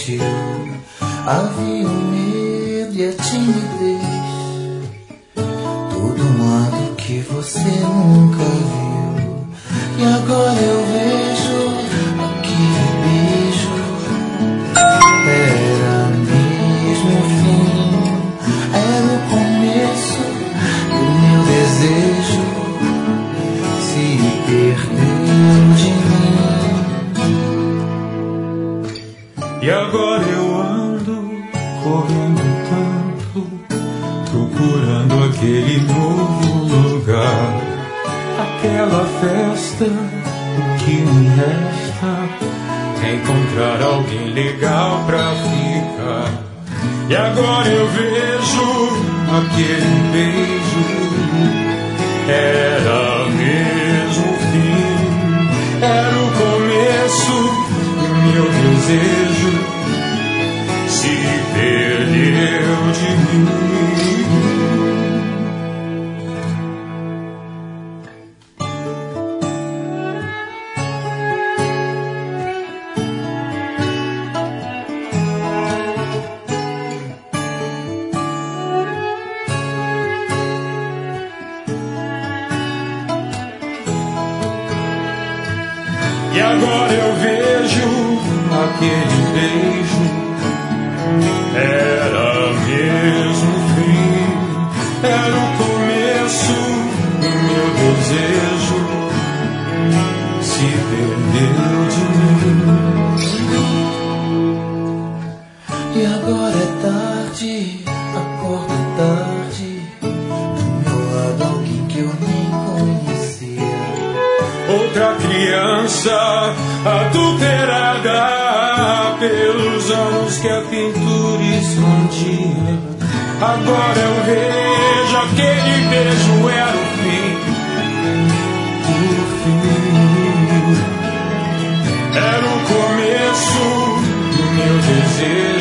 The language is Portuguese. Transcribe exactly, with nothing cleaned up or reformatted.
sentiu. Havia o medo e a timidez, todo modo que você nunca viu. E agora eu vejo aquele beijo, era mesmo o fim, era o começo do meu desejo se perdeu de mim. E agora eu ando correndo tanto, procurando aquele novo lugar, aquela festa. O que me resta é encontrar alguém legal pra ficar. E agora eu vejo aquele beijo, era mesmo o fim, era o começo do meu desejo se perdeu de mim. E agora eu vejo aquele beijo, era mesmo o fim, era o começo do meu desejo se perdeu de mim. E agora é tarde, acordo tarde, do meu lado alguém que eu nem conhecia. Outra criança adulterada pelos anos que a pintura escondia. Agora eu vejo aquele beijo era o fim, o fim, era o começo do meu desejo